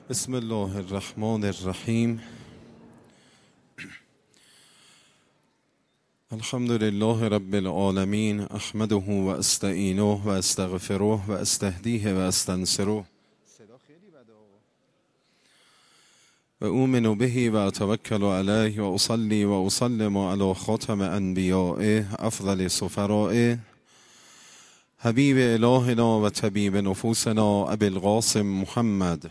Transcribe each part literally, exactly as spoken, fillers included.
بسم الله الرحمن الرحیم. الحمد لله رب العالمین، احمده و استعینه و استغفره و استهدیه و استنصره و اؤمن به و اتوکل علیه و اصلی و اسلم علی خاتم انبیائه افضل سفرائه حبیب الهنا و طبیب نفوسنا ابی القاسم محمد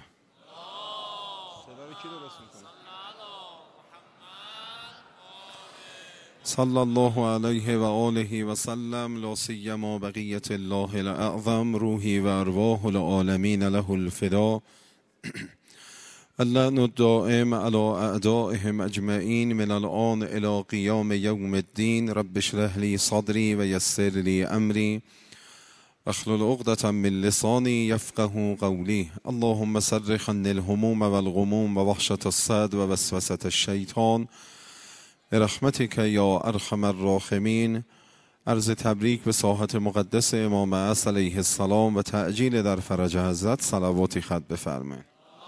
صلی الله علیه و آله و سلم، لا سیما بقیت الله الاعظم، روحی و ارواح العالمین له الفدا. اللعن الدائم علی اعدائهم اجمعین من الآن الی قیام یوم الدین. رب اشرح لی صدری و یسر لی امری واحلل عقدة من لسانی یفقهوا قولی. اللهم صرف عنی الهموم والغموم و وحشة الصدر و وسوسة الشیطان برحمتک یا ارحم الراحمین. عرض تبریک به ساحت مقدس امام اصل علیه السلام و تعجیل در فرج حضرت. صلواتی خط بفرمایید.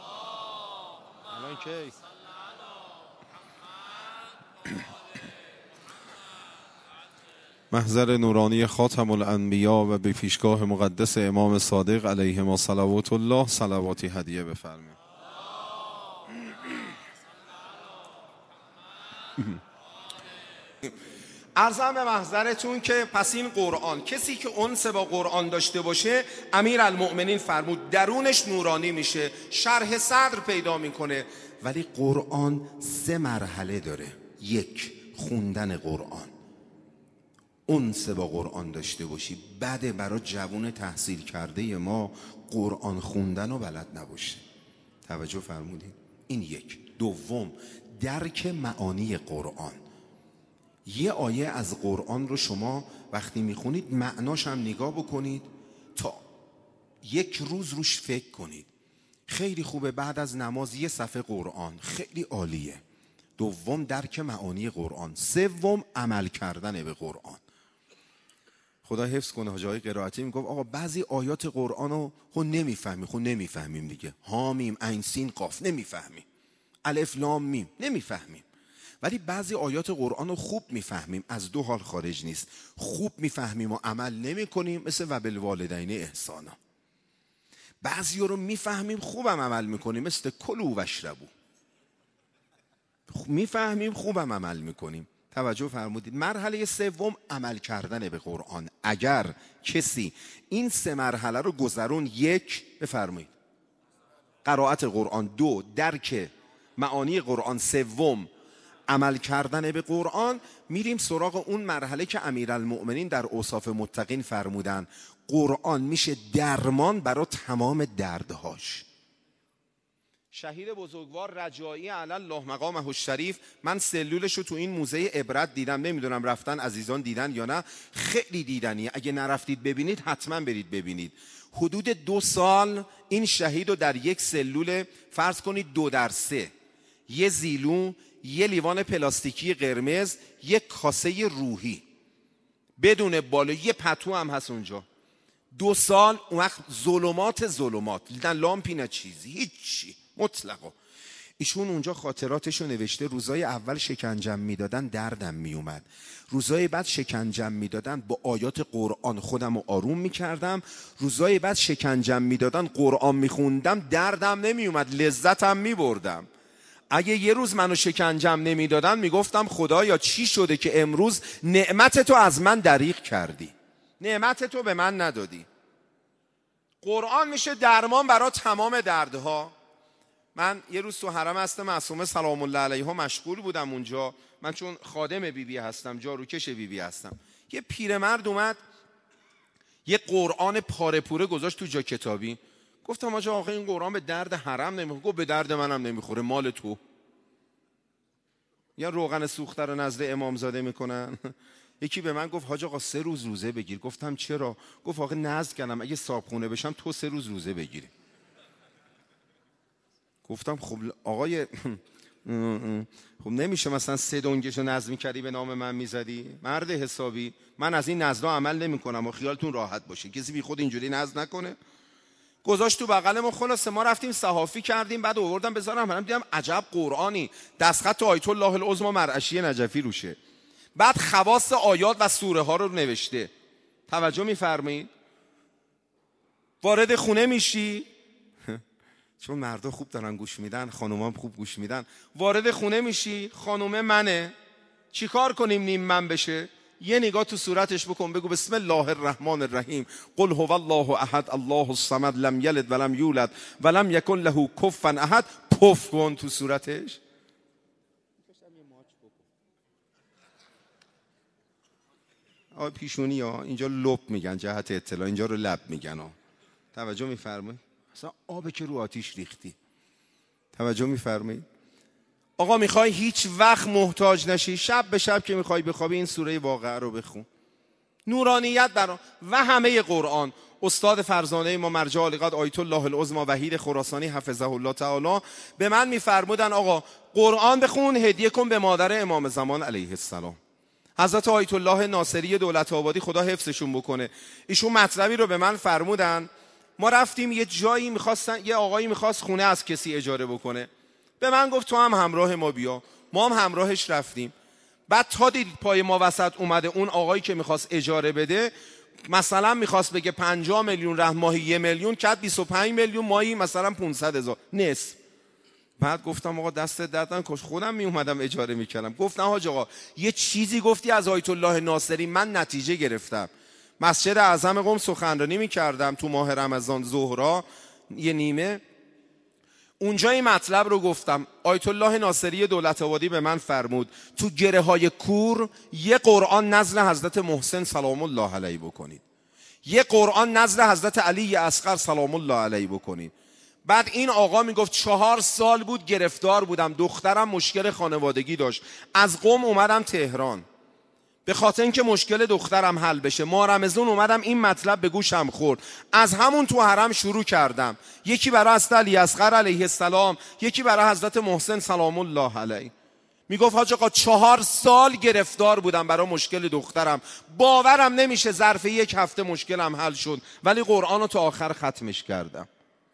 محضر نورانی خاتم الانبیا و به پیشگاه مقدس امام صادق علیهما صلوات الله صلواتی هدیه بفرمایید. عرضم به محضرتون که پس این قرآن، کسی که انس با قرآن داشته باشه، امیرالمؤمنین فرمود درونش نورانی میشه، شرح صدر پیدا میکنه. ولی قرآن سه مرحله داره. یک، خوندن قرآن، انس با قرآن داشته باشی. بعد برای جوان تحصیل کرده ما قرآن خوندن و بلد نباشه. توجه فرمودین؟ این یک. دوم، درک معانی قرآن. یه آیه از قرآن رو شما وقتی میخونید معناش هم نگاه بکنید، تا یک روز روش فکر کنید. خیلی خوبه بعد از نماز یه صفحه قرآن، خیلی عالیه. دوم، درک معانی قرآن. سوم، عمل کردن به قرآن. خدا حفظ کنه. حاجی های قرائتی میگفت آقا بعضی آیات قرآن رو خود نمیفهمی. خود نمیفهمیم دیگه. حامیم عین سین قاف نمیفهمیم، الف لام میم نمیفهمیم. ولی بعضی آیات قرآن رو خوب میفهمیم. از دو حال خارج نیست. خوب میفهمیم و عمل نمی کنیم، مثل و بالوالدین احسانا. بعضی رو میفهمیم خوبم عمل میکنیم، مثل کلوا و اشربوا. میفهمیم خوبم عمل میکنیم. توجه فرمودید؟ مرحله سوم عمل کردن به قرآن. اگر کسی این سه مرحله رو گذرون، یک، بفرمایید قرائت قرآن، دو، درک معانی قرآن، سوم عمل کردن به قرآن، میریم سراغ اون مرحله که امیرالمؤمنین در اوصاف متقین فرمودن قرآن میشه درمان برای تمام دردهاش. شهید بزرگوار رجایی علی الله مقامه الشریف، من سلولش رو تو این موزه عبرت دیدم، نمیدونم رفتن عزیزان دیدن یا نه. خیلی دیدنیه. اگه نرفتید ببینید حتما برید ببینید. حدود دو سال این شهید رو در یک سلول، فرض کنید دو در سه، یه زیلو، یه لیوان پلاستیکی قرمز، یه کاسه روحی بدون بالا، یه پتو هم هست اونجا. دو سال اون وقت ظلمات ظلمات، نه لامپی نه چیزی، هیچی، مطلقا. ایشون اونجا خاطراتشو نوشته. روزای اول شکنجم میدادن دردم میومد، روزای بعد شکنجم میدادن با آیات قرآن خودم رو آروم میکردم، روزای بعد شکنجم میدادن قرآن میخوندم دردم نمیومد، لذتم میبردم. اگه یه روز منو شکنجم نمیدادن میگفتم خدایا چی شده که امروز نعمت تو از من دریغ کردی، نعمت تو به من ندادی. قرآن میشه درمان برای تمام دردها. من یه روز تو حرم هست معصومه سلام الله علیها مشغول بودم اونجا. من چون خادم بیبی بی هستم، جاروکش بیبی بی هستم. یه پیرمرد اومد یه قرآن پاره پوره گذاشت تو جا کتابی. گفتم آجا آقا این قرآن به درد حرم نمیخوره. گفت به درد منم نمیخوره، مال تو. یا روغن سوخته رو نزد امامزاده میکنن. یکی به من گفت حاج آقا سه روز روزه بگیر. گفتم چرا؟ گفت آقا نذر کردم اگه صابخونه بشم تو سه روز روزه بگیری. گفتم خب آقای خب نمیشه مثلا سه دنگشو نظم کردی به نام من میزدی؟ مرد حسابی، من از این نظرها عمل نمی کنم و خیالتون راحت باشه، کسی بی خود اینجوری نظم نکنه. گذاشت تو بغل ما. خلاصه ما رفتیم صحافی کردیم، بعد آوردم بذارم، من دیدم عجب قرآنی، دستخط آیت الله العظمی مرعشی نجفی روشه، بعد خواص آیات و سوره ها رو نوشته. توجه می‌فرمایید؟ وارد خونه میشی، چون مردا خوب دارن گوش میدن، خانوما خوب گوش میدن. وارد خونه میشی، خانومه منه، چیکار کنیم نیم من بشه؟ یه نگاه تو صورتش بکن، بگو بسم الله الرحمن الرحیم، قل هو الله احد الله الصمد لم یلد ولم یولد ولم یکن له کفوا احد، پف کن تو صورتش. آ پیشونی ها اینجا لب میگن جهت اطلاع، اینجا رو لب میگن ها. توجه میفرمایید؟ اصلا آب که رو آتیش ریختی. توجه میفرمایید؟ آقا میخوای هیچ وقت محتاج نشی، شب به شب که میخوای بخوابی این سوره واقعه رو بخون. نورانیت برام و همه قرآن. استاد فرزانه ما مرجع علیقدر آیت الله العظمی وحید خراسانی حفظه الله تعالی به من میفرمودن آقا قرآن بخون، هدیه کن به مادر امام زمان علیه السلام. حضرت آیت الله ناصری دولت آبادی خدا حفظشون بکنه، ایشون مطلبی رو به من فرمودن. ما رفتیم یه جایی، میخواستن یه آقایی میخواست خونه از کسی اجاره بکنه، به من گفت تو هم همراه ما بیا. ما هم همراهش رفتیم. بعد تا دید پای ما وسط اومده، اون آقایی که میخواست اجاره بده مثلا میخواست بگه پنجاه میلیون رحم ماهی یه میلیون، کرد بیست و پنج میلیون ماهی مثلا پانصد هزار نصف. بعد گفتم آقا دست درد نکنه، خودم می اومدم اجاره میکردم. گفت نه حاج آقا یه چیزی گفتی از آیت الله ناصری، من نتیجه گرفتم. مسجد اعظم قم سخنرانی میکردم تو ماه رمضان ظهرا یه نیمه، اونجا این مطلب رو گفتم. آیت الله ناصری دولت آبادی به من فرمود تو گره های کور یه قرآن نزل حضرت محسن سلام الله علیه بکنید، یه قرآن نزل حضرت علی اصغر سلام الله علیه بکنید. بعد این آقا میگفت چهار سال بود گرفتار بودم، دخترم مشکل خانوادگی داشت، از قم اومدم تهران به خاطر اینکه مشکل دخترم حل بشه. ما رمضان اومدم این مطلب به گوشم خورد، از همون تو حرم شروع کردم، یکی برای حضرت علی اصغر علیه السلام، یکی برای حضرت محسن سلام الله علیه. میگفت حاج آقا چهار سال گرفتار بودم برای مشکل دخترم، باورم نمیشه ظرف یک هفته مشکلم حل شد، ولی قرآن رو تا آخر ختمش کردم.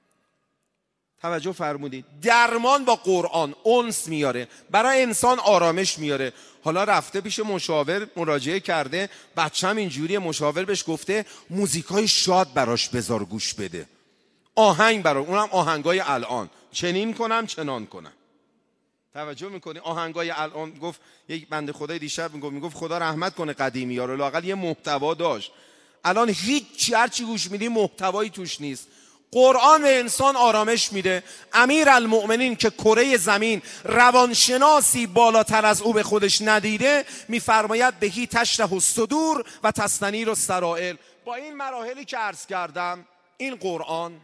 توجه فرمودید؟ درمان با قرآن انس میاره، برای انسان آرامش میاره. حالا رفته پیش مشاور مراجعه کرده، بچه‌م اینجوریه، مشاور بهش گفته موزیکای شاد براش بذار گوش بده، آهنگ برای اونم آهنگای الان، چنین کنم چنان کنم. توجه میکنی؟ آهنگای الان. گفت یک بنده خدای دیشب میگفت میگفت خدا رحمت کنه قدیمی‌ها رو، لااقل یه محتوا داشت. الان هیچ هر چی گوش میدی محتوایی توش نیست. قرآن به انسان آرامش میده. امیرالمؤمنین که کره زمین روانشناسی بالاتر از او به خودش ندیده میفرماید بهی تشرح الصدور و تستنیر السرائر. با این مراحلی که عرض کردم این قرآن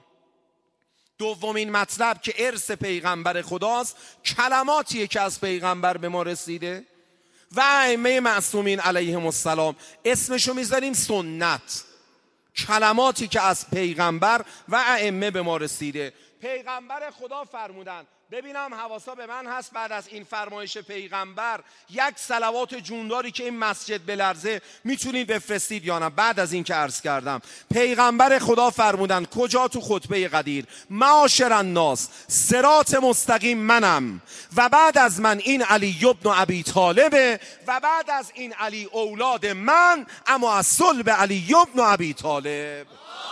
دومین مطلب که ارث پیغمبر خداست، کلماتیه که از پیغمبر به ما رسیده و ائمه معصومین علیهم السلام، اسمشو میذاریم سنت، کلماتی که از پیغمبر و ائمه به ما رسیده. پیغمبر خدا فرمودن، ببینم حواسا به من هست، بعد از این فرمایش پیغمبر یک صلوات جونداری که این مسجد بلرزه میتونید بفرستید یا نه؟ بعد از این که عرض کردم پیغمبر خدا فرمودن کجا؟ تو خطبه قدیر، معاشر الناس صراط مستقیم منم و بعد از من این علی ابن ابی طالبه و بعد از این علی اولاد من، اما از صلب علی ابن ابی طالب.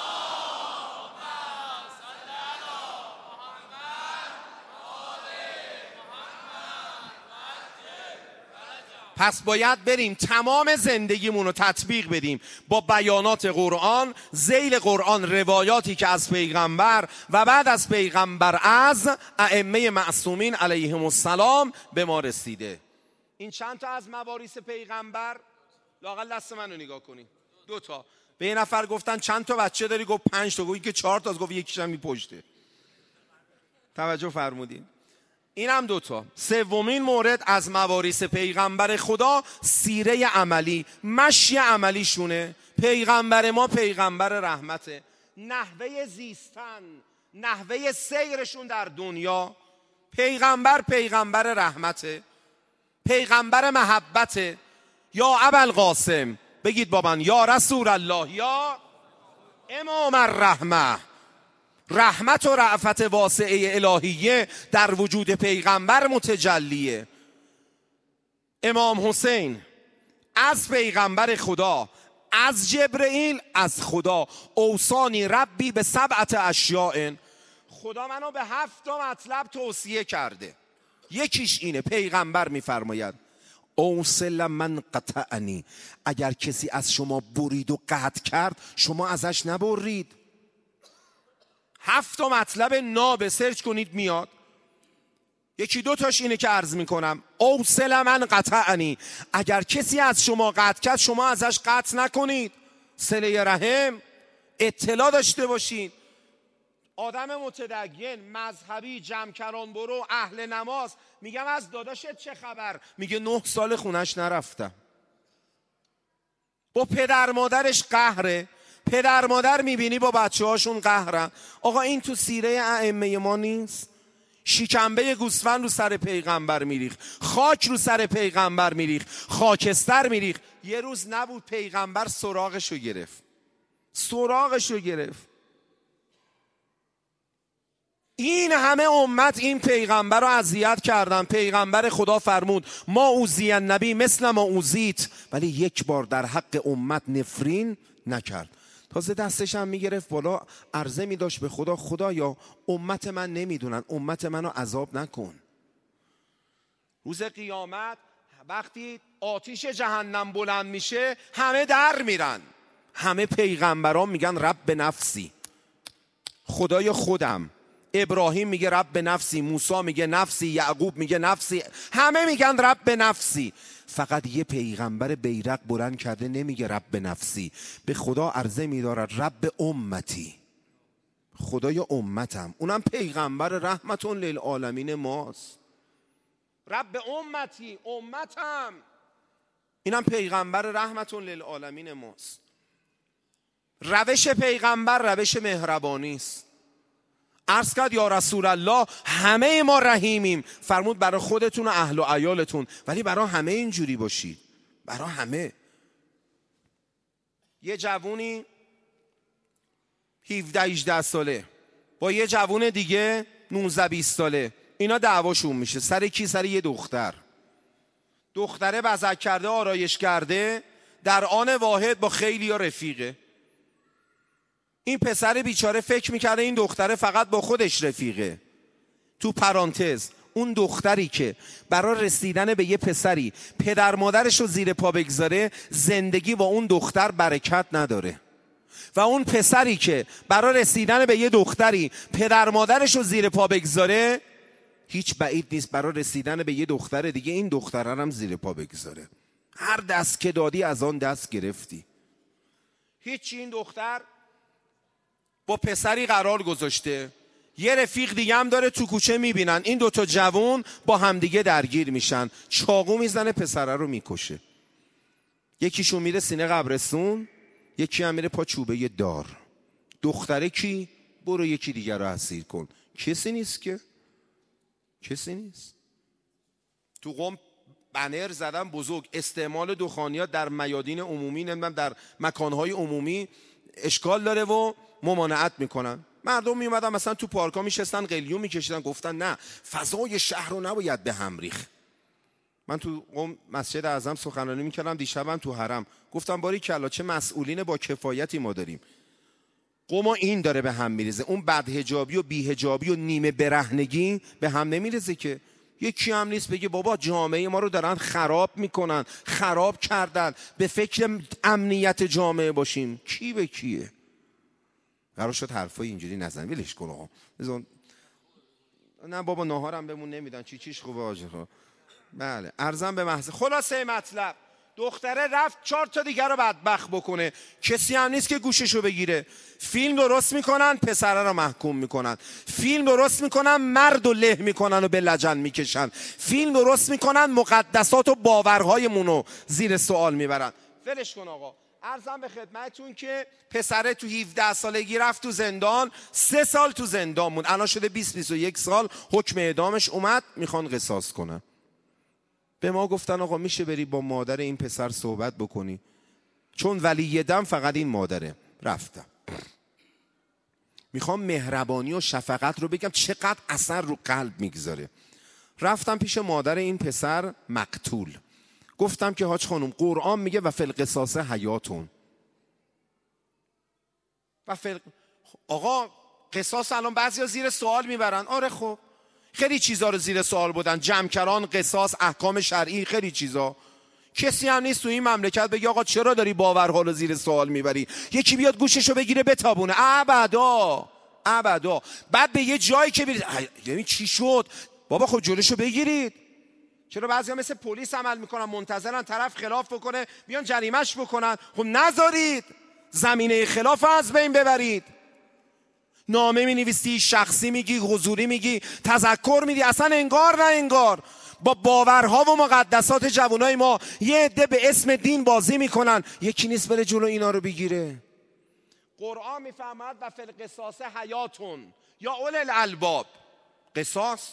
پس باید بریم تمام زندگیمون رو تطبیق بدیم با بیانات قرآن، ذیل قرآن روایاتی که از پیغمبر و بعد از پیغمبر از ائمه معصومین علیهم السلام به ما رسیده. این چند تا از مواریث پیغمبر؟ لااقل دست منو نگاه کنین، دو تا. به یه نفر گفتن چند تا بچه داری؟ گفت پنج تا. گفت که چهار تا، گفت یکیش هم میپشته. توجه فرمودین؟ این هم دوتا. سومین مورد از مواریث پیغمبر خدا سیره عملی، مشی عملی شونه. پیغمبر ما پیغمبر رحمته، نحوه زیستن، نحوه سیرشون در دنیا. پیغمبر پیغمبر رحمته، پیغمبر محبته. یا ابوالقاسم بگید با من، یا رسول الله، یا امام الرحمه. رحمت و رأفت واسعه الهیه در وجود پیغمبر متجلیه. امام حسین از پیغمبر خدا، از جبرئیل، از خدا، اوصانی ربی به سبعت اشیاء، خدا منو به هفت تا مطلب توصیه کرده. یکیش اینه، پیغمبر میفرماید اوصل من قطعنی، اگر کسی از شما برید و قطع کرد شما ازش نبرید. هفت تا مطلب ناب سرچ کنید میاد. یکی دو تاش اینه که عرض میکنم، اوصل من قطعنی، اگر کسی از شما قطع کرد شما ازش قطع نکنید. صله رحم، اطلاع داشته باشید. آدم متدین، مذهبی، جمع‌کران برو، اهل نماز، میگم از داداشت چه خبر؟ میگه نه سال خونش نرفتم. با پدر مادرش قهره، پدر مادر میبینی با بچه هاشون قهرن. آقا این تو سیره ائمه ما نیست؟ شکمبه گوسفند رو سر پیغمبر میریخ، خاک رو سر پیغمبر میریخ، خاکستر میریخ. یه روز نبود پیغمبر سراغشو گرفت، سراغشو گرفت. این همه امت این پیغمبر رو اذیت کردن. پیغمبر خدا فرمود ما اوذی النبی مثل ما اوذیت، ولی یک بار در حق امت نفرین نکرد. تازه دستش هم میگرفت بالا، عرضه میداشت به خدا، خدایا امت من نمیدونن، امت منو عذاب نکن. روز قیامت وقتی آتیش جهنم بلند میشه همه در میرن، همه پیغمبران میگن رب نفسی، خدای خودم. ابراهیم میگه رب نفسی، موسی میگه نفسی، یعقوب میگه نفسی، همه میگن رب نفسی. فقط یه پیغمبر بیرق بلند کرده نمیگه رب نفسی، به خدا عرضه میدارد رب امتی، خدای امتم. اونم پیغمبر رحمتون للعالمین ماست. رب امتی، امتم، اینم پیغمبر رحمتون للعالمین ماست. روش پیغمبر روش مهربانی است. عرض کرد یا رسول الله همه ما رحیمیم، فرمود برای خودتون و اهل و عیالتون، ولی برای همه اینجوری باشید، برای همه. یه جوونی هفده هجده ساله با یه جوون دیگه نوزده بیست ساله، اینا دعواشون میشه. سر کی؟ سر یه دختر. دختره بزک کرده، آرایش کرده، در آن واحد با خیلی ها رفیقه. این پسر بیچاره فکر میکرده این دختره فقط با خودش رفیقه. تو پرانتز اون دختری که برای رسیدن به یه پسری پدر مادرش رو زیر پا بگذاره، زندگی با اون دختر برکت نداره. و اون پسری که برای رسیدن به یه دختری پدر مادرش رو زیر پا بگذاره، هیچ بعید نیست برای رسیدن به یه دختر دیگه این دختره هم زیر پا بگذاره. هر دست که دادی از آن دست گرفتی. هیچ. این دختر با پسری قرار گذاشته، یه رفیق دیگه هم داره، تو کوچه میبینن این دوتا جوون با همدیگه درگیر میشن، چاقو میزنه پسره رو میکشه. یکیشون میره سینه قبرستون، یکی هم میره پا چوبه دار. دختره کی؟ برو یکی دیگه رو اسیر کن. کسی نیست که، کسی نیست. تو قم بنر زدن بزرگ، استعمال دخانیات در میادین عمومی، نمیدونم در مکانهای عمومی اشکال داره و ممانعت میکنن. مردم میومدن مثلا تو پارکا میشستن قلیون میکشیدن، گفتن نه فضای شهر رو نباید به هم ریخت. من تو قم مسجد اعظم سخنرانی میکردم، دیشبم تو حرم گفتم باری کلا چه مسئولین با کفایتی ما داریم. قم این داره به هم میریزه، اون بدحجابی و بیحجابی و نیمه برهنگی به هم نمیریزه که. یکی هم نیست بگه بابا جامعه ما رو دارن خراب میکنن، خراب کردن، به فکر امنیت جامعه باشیم. کی به کیه؟ قرار شد حرفای اینجوری نزن، ولش کن آقا. نه بابا ناهارم بهمون نمیدن، چی چیش خوبه آجا. بله ارزم به محض خلاصه مطلب، دختره رفت چهار تا دیگر رو بدبخت بکنه، کسی هم نیست که گوششو بگیره. فیلم درست میکنن، پسره رو محکوم میکنن. فیلم درست میکنن، مرد و له میکنن و به لجن میکشن. فیلم درست میکنن، مقدسات و باورهایمون رو زیر سوال میبرن. ولش کن آقا. عرضم به خدمتتون که پسره تو هفده سالگی رفت تو زندان، سه سال تو زندان موند، الان شده بیست بیست و یک سال، حکم اعدامش اومد، میخوان قصاص کنن. به ما گفتن آقا میشه بری با مادر این پسر صحبت بکنی، چون ولی دم فقط این مادره. رفتم میخوام مهربانی و شفقت رو بگم چقدر اثر رو قلب میگذاره. رفتم پیش مادر این پسر مقتول، گفتم که حاج خانم قرآن میگه و فی القصاص حیاتون و فی آقا قصاص الان بعضیا زیر سوال میبرن. آره خب خیلی چیزا رو زیر سوال بودن، جمکران، قصاص، احکام شرعی، خیلی چیزا. کسی هم نیست تو این مملکت بگه آقا چرا داری باورها رو زیر سوال میبری، یکی بیاد گوششو بگیره بتابونه. ابدا ابدا. بعد به یه جایی که برید یعنی چی شد بابا، خب جلوشو بگیرید. چرا بعضیا مثل پلیس عمل میکنن، منتظرن طرف خلاف بکنه بیان جریمهش بکنن؟ خب نذارید زمینه خلاف از بین ببرید. نامه می نویسی، شخصی میگی، حضوری میگی، تذکر میدی، اصلا انگار نه انگار. با باورها و مقدسات جوانای ما یه عده به اسم دین بازی میکنن، یکی نیست بره جلو اینا رو بگیره. قرآن میفهمد و فی القصاص حیاتون یا اول الالباب. قصاص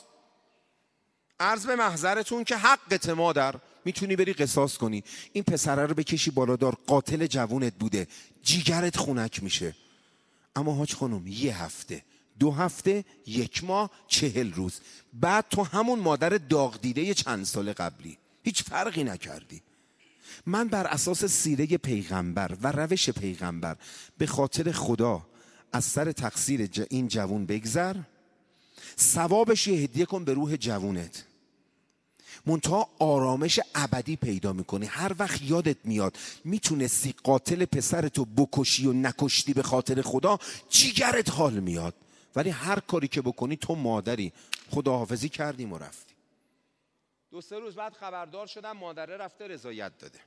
عرض به محضرتون که حقت مادر، میتونی بری قصاص کنی. این پسره رو بکشی بالادار، قاتل جوونت بوده، جیگرت خونک میشه. اما حاج خانم یه هفته، دو هفته، یک ماه، چهل روز بعد تو همون مادر داغ دیده چند سال قبلی هیچ فرقی نکردی. من بر اساس سیره پیغمبر و روش پیغمبر به خاطر خدا از سر تقصیر این جوون بگذر، ثوابش یه هدیه کن به روح جوونت، منتها آرامش ابدی پیدا میکنی. هر وقت یادت میاد میتونستی قاتل پسرتو بکشی و نکشتی به خاطر خدا، جیگرت حال میاد. ولی هر کاری که بکنی تو مادری، خداحافظی کردیم و رفتی. دو سه روز بعد خبردار شدم مادره رفته رضایت داده.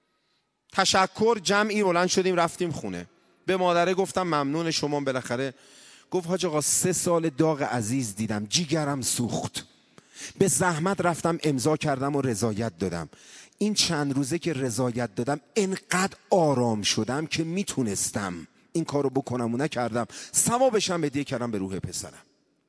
تشکر، جمعی بلند شدیم رفتیم خونه. به مادره گفتم ممنون شما بالاخره. گفت حاج آقا سه سال داغ عزیز دیدم، جیگرم سوخت، به زحمت رفتم امضا کردم و رضایت دادم. این چند روزه که رضایت دادم انقدر آرام شدم که میتونستم این کارو بکنم و نکردم، ثوابش هم هدیه کردم به روح پسرم.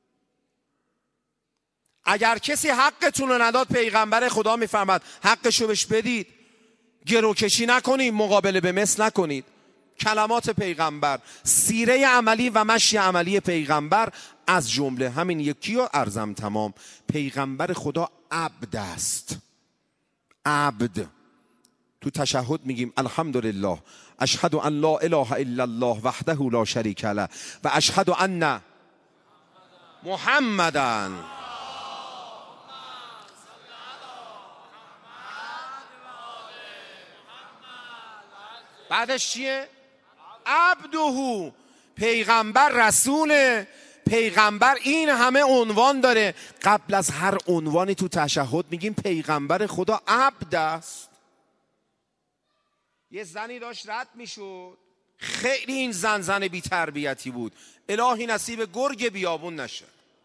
اگر کسی حقتون رو نداد، پیغمبر خدا میفرماد حقشو بهش بدید، گروکشی نکنید، مقابله به مثل نکنید. کلمات پیغمبر، سیره عملی و مشی عملی پیغمبر، از جمله همین یکی رو عرضم تمام. پیغمبر خدا عبد است، عبد. تو تشهد میگیم الحمدلله اشهد ان لا اله الا الله وحده لا شریک له و اشهد ان محمدن. بعدش چیه؟ عبده. پیغمبر رسول، پیغمبر این همه عنوان داره. قبل از هر عنوانی تو تشهد میگیم پیغمبر خدا عبد است. یه زنی داشت رد میشد، خیلی این زن زن بی تربیتی بود. الهی نصیب گرگ بیابون نشه.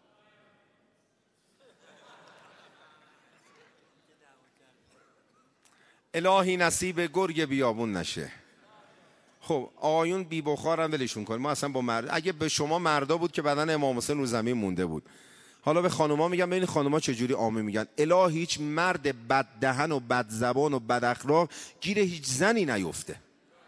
الهی نصیب گرگ بیابون نشه. خب آقایون بی بخار هم ولشون کن. ما اصلا با مرد، اگه به شما مردا بود که بدن امام حسین رو زمین مونده بود. حالا به خانوما میگم ببین خانوما چجوری آمین میگن. الهی هیچ مرد بد دهن و بد زبان و بد اخلاق گیر هیچ زنی نیفته.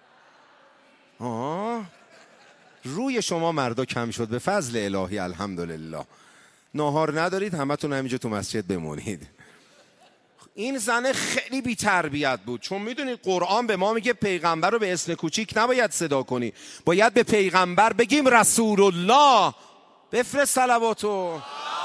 آه روی شما مردا کم شد به فضل الهی، الحمدلله. ناهار ندارید، همتون همینجا تو مسجد بمونید. این زن خیلی بی تربیت بود، چون میدونید قرآن به ما میگه پیغمبر رو به اسم کوچیک نباید صدا کنی، باید به پیغمبر بگیم رسول الله. بفرست صلواتو.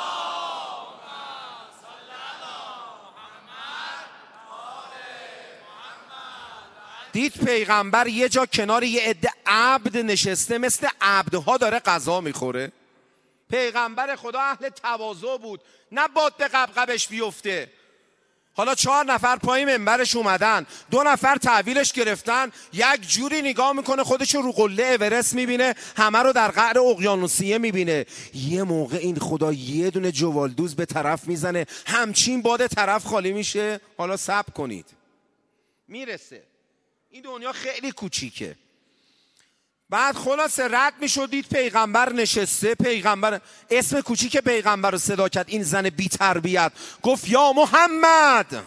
دید پیغمبر یه جا کنار یه عده عبد نشسته، مثل عبدها داره غذا میخوره. پیغمبر خدا اهل تواضع بود، نه باد به قبقبش بیفته. حالا چهار نفر پای منبرش اومدن، دو نفر تحویلش گرفتن، یک جوری نگاه میکنه خودش رو قله اورست میبینه، همه رو در قعر اقیانوسیه میبینه. یه موقع این خدا یه دونه جوالدوز به طرف میزنه، همچین باد طرف خالی میشه. حالا صبر کنید میرسه. این دنیا خیلی کوچیکه. بعد خلاصه رد میشدید پیغمبر نشسته. پیغمبر اسم کوچیک پیغمبر رو صدا کرد. این زن بی تربیت گفت یا محمد.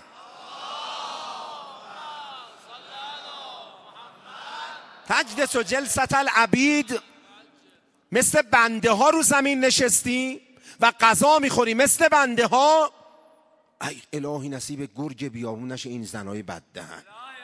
تجلس و جلست العبید. مثل بنده ها رو زمین نشستی و غذا میخوری مثل بنده ها. ای الهی نصیب گرگ بیابون نشه این زنای بددهن.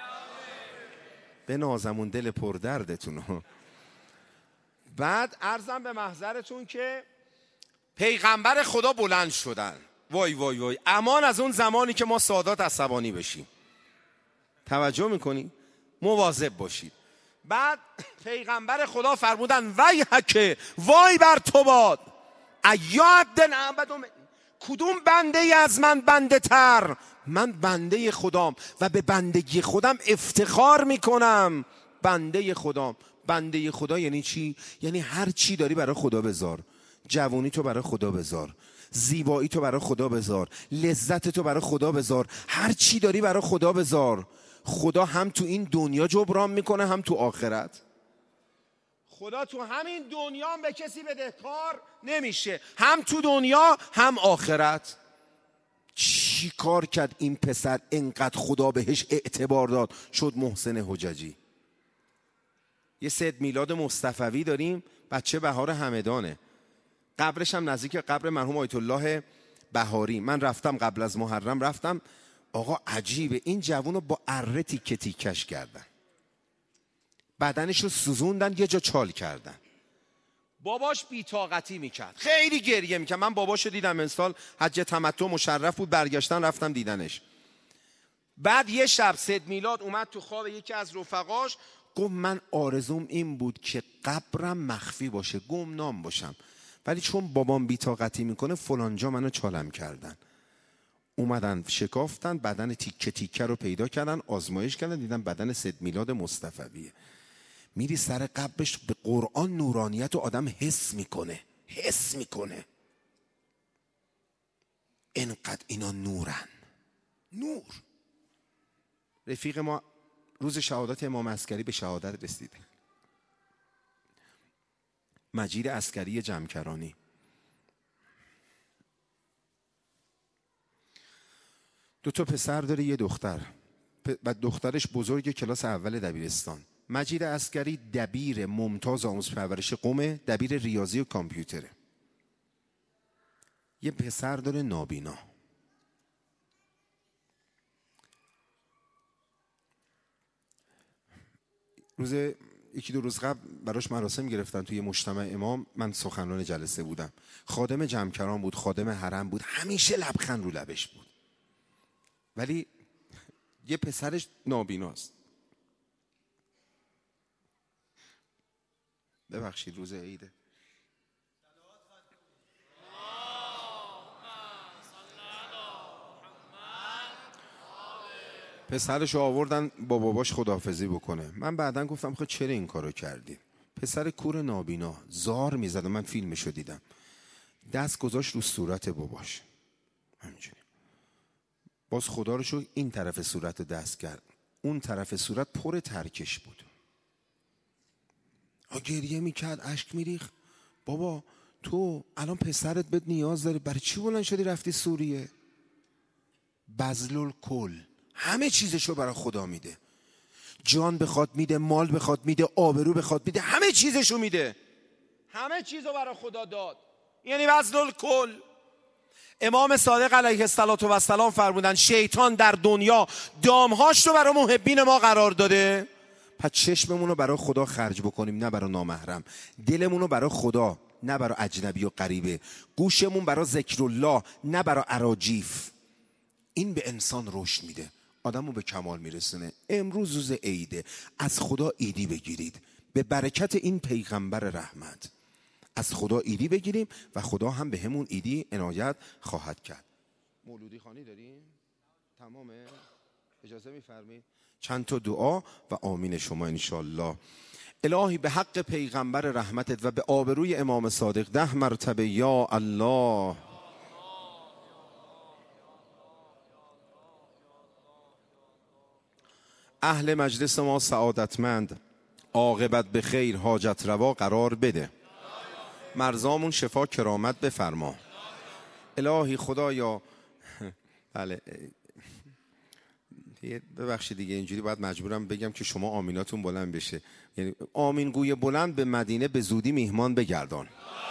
به نازمون دل پردردتون. بعد عرضم به محضرتون که پیغمبر خدا بلند شدن. وای وای وای، امان از اون زمانی که ما سادات عصبانی بشیم. توجه میکنی؟ مواظب باشید. بعد پیغمبر خدا فرمودن وای حکه، وای بر تو باد، ایا عبد نعبد، کدوم بنده ای از من بنده تر؟ من بنده خدام و به بندگی خودم افتخار میکنم. بنده خدام. بنده خدا یعنی چی؟ یعنی هر چی داری برای خدا بذار. جوانی تو برای خدا بذار، زیبایی تو برای خدا بذار، لذت تو برای خدا بذار، هر چی داری برای خدا بذار. خدا هم تو این دنیا جبران میکنه هم تو آخرت. خدا تو همین دنیا هم به کسی بدهکار نمیشه، هم تو دنیا هم آخرت. چی کار کرد این پسر انقدر خدا بهش اعتبار داد شد محسن حججی؟ یه سید میلاد مصطفوی داریم، بچه بهار همدانه، قبرش هم نزدیک قبر مرحوم آیت الله بهاری. من رفتم قبل از محرم، رفتم آقا عجیبه، این جوونو با اره تیکه تیکش کردن، بدنشو سوزوندن، یه جا چال کردن. باباش بی‌طاقتی میکرد، خیلی گریه میکرد. من باباشو دیدم امسال حج تمتع مشرف بود، برگشتن رفتم دیدنش. بعد یه شب سید میلاد اومد تو خواب یکی از رفقاش، گفت من آرزوم این بود که قبرم مخفی باشه، گمنام باشم، ولی چون بابام بی‌طاقتی میکنه فلانجا منو چالم کردن. اومدن شکافتن، بدن تیکه تیکه رو پیدا کردن، آزمایش کردن، دیدن بدن سید میلاد مصطفویه. میری سر قبرش، به قرآن نورانیت رو آدم حس میکنه، حس میکنه. اینقدر اینا نورن، نور. رفیق ما روز شهادت امام عسکری به شهادت رسیده، مجید عسکری جمکرانی. دو تا پسر داره، یه دختر، و دخترش بزرگ کلاس اول دبیرستان. مجید عسکری دبیر ممتاز آموزش پرورش قم، دبیر ریاضی و کامپیوتره. یه پسر داره نابینا. روز یکی دو روز قبل براش مراسم گرفتن توی مجتمع امام، من سخنران جلسه بودم. خادم جمکران بود، خادم حرم بود، همیشه لبخند رو لبش بود، ولی یه پسرش نابیناست. ببخشید روز عیده. پسرش رو آوردن با باباش خداحافظی بکنه. من بعدن گفتم خب چرا این کارو کردی؟ پسر کور نابینا زار میزد، من فیلمشو دیدم، دست گذاشت رو صورت باباش همینجوری. باز خدا رو شکر این طرف صورت رو دست کرد، اون طرف صورت پر ترکش بود. آ گریه میکرد، اشک میریخت. بابا تو الان پسرت بهت نیاز داره، برای چی بلند شدی رفتی سوریه؟ بذل الکل، همه چیزشو برای خدا میده. جان بخواد میده، مال بخواد میده، آبرو بخواد میده، همه چیزشو میده. همه چیزو برای خدا داد، یعنی بذل الکل. امام صادق علیه السلام فرمودن شیطان در دنیا دامهاش رو برای محبین ما قرار داده، پس چشممون رو برای خدا خرج بکنیم، نه برای نامحرم. دلمون رو برای خدا، نه برای اجنبی و غریبه. گوشمون برای ذکر الله، نه برای اراجیف. این به انسان رشد میده، آدمو به کمال میرسونه. امروز روز عیده، از خدا ایدی بگیرید به برکت این پیغمبر رحمت. از خدا ایدی بگیریم و خدا هم به همون ایدی عنایت خواهد کرد. مولودی خوانی داریم؟ تمامه؟ اجازه میفرمایید چند تا دعا و آمین شما انشالله. الهی به حق پیغمبر رحمتت و به آبروی امام صادق ده مرتبه یا الله. اهل مجلس ما سعادتمند، عاقبت به خیر، حاجت روا قرار بده. مرزامون شفا کرامت بفرما. الهی خدایا، بله ببخشید دیگه اینجوری باید مجبورم بگم که شما آمیناتون بلند بشه. یعنی آمین گوی بلند به مدینه به زودی میهمان بگردان.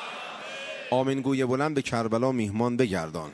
آمین گوی بلند به کربلا میهمان بگردان.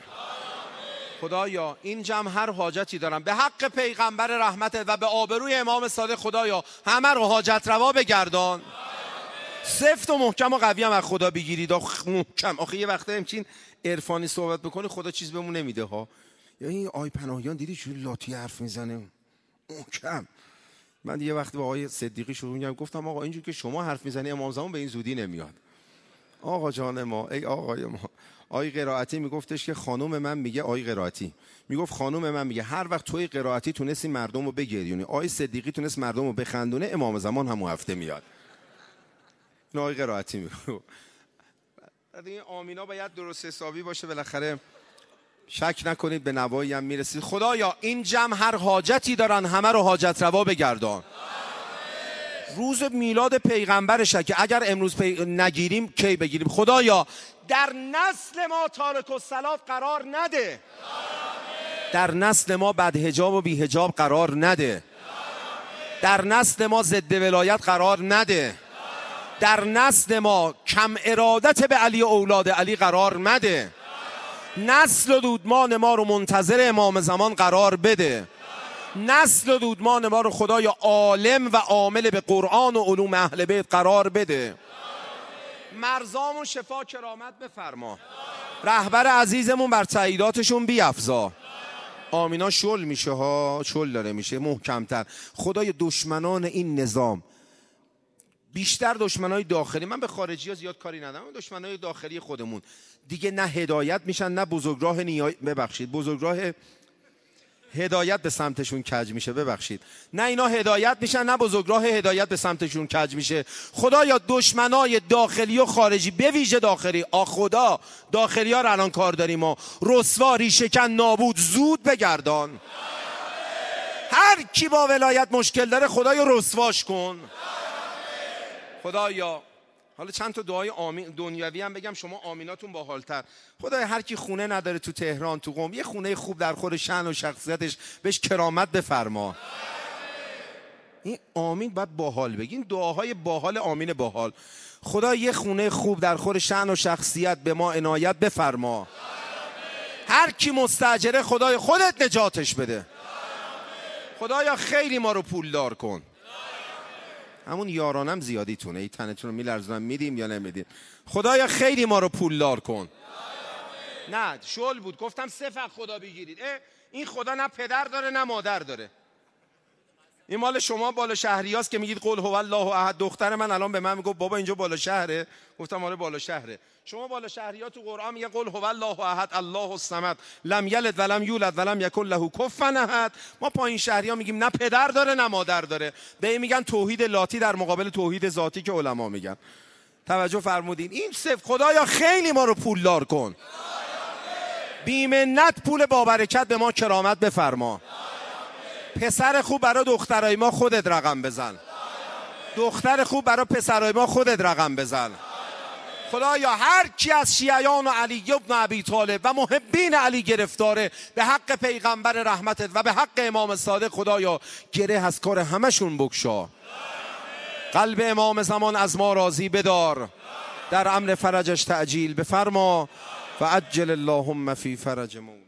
خدایا این جمع هر حاجتی دارم به حق پیغمبر رحمتت و به آبروی امام صادق، خدایا همه رو حاجت روا بگردان. سفت و محکم و قوی هم از خدا بگیرید. محکم. آخه یه وقته همچین عرفانی صحبت بکنه خدا چیز بهمون نمیده ها. یا این آی پناهیان دیدی چون لاتی حرف میزنه محکم. من یه وقتی با آقای صدیقی شروع میگم گفتم آقا اینجور که شما حرف میزنی امام زمان به این زودی نمیاد. آقا جان ما، ای آقای ما. آقای قرائتی میگفتش که خانم من میگه، آقای قرائتی میگفت خانم من میگه هر وقت توی قرائتی تونستی مردم رو بگریونی، آقای صدیقی تونست مردم رو بخندونه، امام زمان همون هفته میاد. این آقای قرائتی میگفت. این آمینا باید درست حسابی باشه، بالاخره شک نکنید به نوایی هم میرسید. خدایا این جمع هر حاجتی دارن همه رو حاجت روا بگردان. روز میلاد پیغمبرشه که اگر امروز پی... نگیریم کی بگیریم؟ خدایا در نسل ما تارک الصلات قرار نده. در نسل ما بد حجاب و بی حجاب قرار نده. در نسل ما ضد ولایت قرار نده. در نسل ما کم ارادت به علی اولاد علی قرار نده. نسل و دودمان ما رو منتظر امام زمان قرار بده. نسل و دودمان ما رو خدایا عالم و عامل به قرآن و علوم اهل بیت قرار بده. مرزام و شفا کرامت بفرما. رهبر عزیزمون بر تاییداتشون بیفزا. آمینا شل میشه ها، شل داره میشه محکمتر. خدای دشمنان این نظام، بیشتر دشمنای داخلی، من به خارجی ها زیاد کاری ندارم، دشمنای داخلی خودمون دیگه نه هدایت میشن نه بزرگراه نیای ببخشید بزرگراه هدایت به سمتشون کج میشه، ببخشید نه اینا هدایت میشن نه بزرگراه هدایت به سمتشون کج میشه. خدایا دشمنای داخلی و خارجی، به ویژه داخلی، آ خدا داخلی ها رو الان کار داریم و رسوا ریشه‌کن نابود زود بگردان. هر کی با ولایت مشکل داره خدایا رسواش کن. خدایا حالا چند تا دعای آمین دنیوی هم بگم، شما آمیناتون باحال‌تر. خدایا هر کی خونه نداره تو تهران تو قم، یه خونه خوب در خور شأن و شخصیتش بهش کرامت بفرما. این آمین باید باحال بگین، دعاهای باحال آمین باحال. خدا یه خونه خوب در خور شأن و شخصیت به ما عنایت بفرما. هر کی مستاجره خدایا خودت نجاتش بده. خدایا خیلی ما رو پولدار کن. همون یارانم زیادی تونه، ای تنتون رو میلرزونم میدیم یا نمیدیم. خدایا خیلی ما رو پولدار کن. نه شل بود گفتم صفت خدا بگیرید. این خدا نه پدر داره نه مادر داره. این مال شما بالا شهریاست که میگید قل هو الله احد. دختر من الان به من میگفت بابا اینجا بالا شهره، گفتم آره بالا شهره. شما بالا شهریات تو قرآن میگه قل هو الله احد الله الصمد لم یلد ولم یولد ولم یکن له کفوا احد. ما پایین شهریا میگیم نه پدر داره نه مادر داره، به این میگن توحید لاتی در مقابل توحید ذاتی که علما میگن. توجه فرمودین؟ این صفت خدایا خیلی ما رو پولدار کن. بی منت پول با برکت به ما کرامت بفرما. پسر خوب برای دخترای ما خودت رقم بزن. دختر خوب برای پسرای ما خودت رقم بزن. خدایا هر کی از شیعیان و علی ابن ابی طالب و محبین علی گرفتاره، به حق پیغمبر رحمتت و به حق امام صادق خدایا گره از کار همشون بگشا. قلب امام زمان از ما راضی بدار، در امر فرجش تعجیل بفرما و عجل اللهم فی فرج مولا.